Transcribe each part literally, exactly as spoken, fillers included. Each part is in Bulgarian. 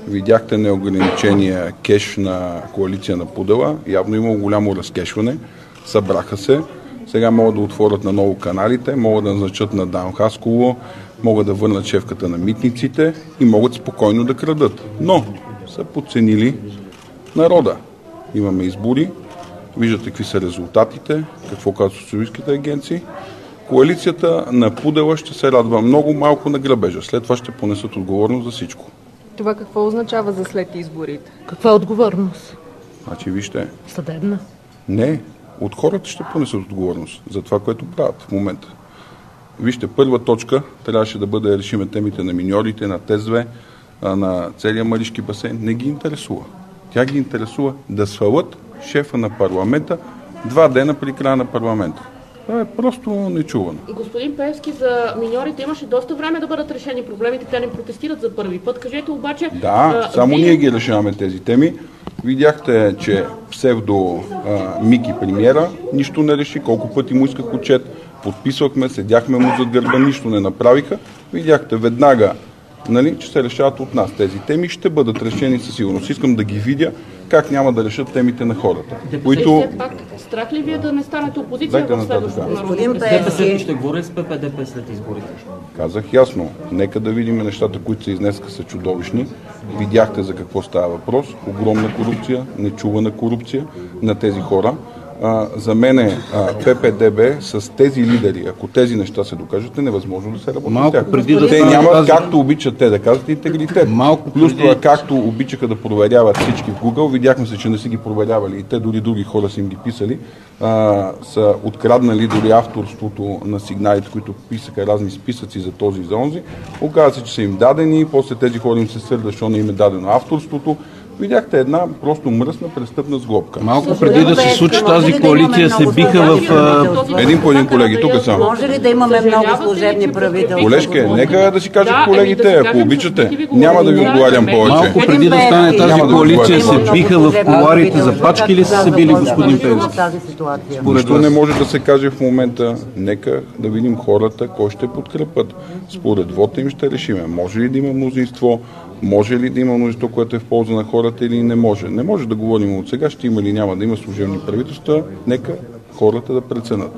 видяхте неограничения кеш на коалиция на Пудела, явно има голямо разкешване, събраха се, сега могат да отворят на ново каналите, могат да назначат на Дан Хасково, могат да върнат шефката на митниците и могат спокойно да крадат. Но са подценили народа. Имаме избори, виждате какви са резултатите, какво казват социалистическите агенции. Коалицията на Пудела ще се радва много малко на грабежа. След това ще понесат отговорност за всичко. Това какво означава за след изборите? Каква е отговорност? Значи, вижте. Съдебна? Не. От хората ще понесат отговорност за това, което правят в момента. Вижте, първа точка трябваше да бъде да решиме темите на миньорите, на ТЕЦ-две, на целия Маришки басейн. Не ги интересува. Тя ги интересува да свалят шефа на парламента два дена при края на парламента. Това е просто нечувано. И господин Пеевски, за миньорите имаше доста време да бъдат решени проблемите. Те не протестират за първи път. Кажете обаче... Да, а, само вие... ние ги решаваме тези теми. Видяхте, че псевдо а, Мики премиера нищо не реши. Колко пъти му исках отчет. Подписвахме, седяхме му зад гърба, нищо не направиха. Видяхте веднага, нали, че се решават от нас тези теми. Ще бъдат решени със сигурност. Искам да ги видя как няма да решат темите на хората. Които... Пак, страх ли вие да не станете опозиция в следващото народно? ДПС ще говори с ППДП след изборите. Казах ясно. Нека да видим нещата, които се изнеска, са чудовищни. Видяхте за какво става въпрос. Огромна корупция, нечувана корупция на тези хора. А, за мен е ППДБ с тези лидери, ако тези неща се докажат, е невъзможно да се работи с тях. Да те нямат, тази... както обичат те да казват, интегритет. Малко Плюс преди... това, както обичаха да проверяват всички в Google, видяхме се, че не са ги проверявали и те, дори други хора са им ги писали, а, са откраднали дори авторството на сигналите, които писаха разни списъци за този и за онзи. Оказва се, че са им дадени, после тези хора им се сърдат, защото не им е дадено авторството. Видяхте една просто мръсна престъпна сглобка. Малко преди да се случи тази коалиция се биха в... Един по един, колеги, тук са. Може ли да имаме много служебни правителства? Колежке, нека да си кажат колегите, ако обичате. Няма да ви отговарям повече. Малко преди да стане тази коалиция се биха в кулоарите за пачки ли са се били, господин Пеевски? Нищо не може да се каже в момента. Нека да видим хората, кой ще подкрепят. Според вота им ще решиме. Може ли да има мнозинство? Може ли да има мнозинство, което е в полза на хората, или не може? Не може да говорим от сега, ще има или няма да има служебни правителства. Нека хората да преценят.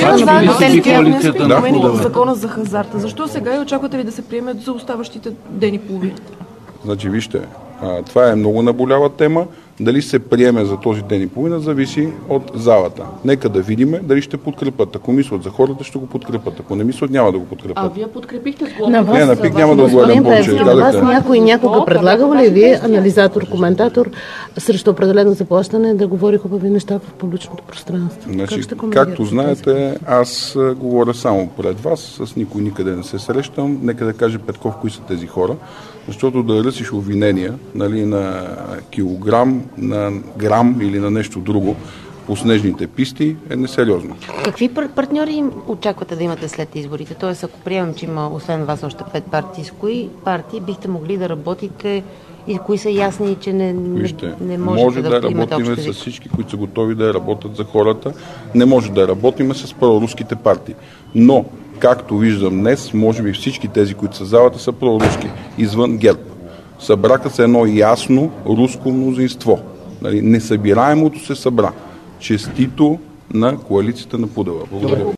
Закона за хазарта. Защо сега и очаквате ли да се приемат за оставащите ден и половина? Значи, вижте, а, това е много наболява тема. Дали се приеме за този ден и половина, зависи от залата. Нека да видиме дали ще подкрепят. Ако мислят за хората, ще го подкрепят. Ако не мислят, няма да го подкрепят. А вие подкрепихте с глобата? На вас, не, на пик няма да отговарям повече. На вас някой някога предлагал ли вие, анализатор, коментатор, срещу определено заплащане, да говори хубави неща в публичното пространство? Значи, как както знаете, аз говоря само пред вас, с никой никъде не се срещам. Нека да каже Петков кои са тези хора, защото да ръсиш обвинения, нали, на килограм, на грам или на нещо друго по снежните писти е несериозно. Какви партньори очаквате да имате след изборите? Тоест, ако приемам, че има освен вас още пет партии, с кои партии бихте могли да работите и кои са ясни, че не, Вижте, не можете може да, да имате работим общ език? с всички, които са готови да работят за хората. Не може да работим с проруските партии. Но, както виждам днес, може би всички тези, които са в залата, са проруски, извън ГЕРБ. Събраха се едно ясно руско мнозинство. Нали, несъбираемото се събра. Честито на коалицията на Пудела. Благодаря.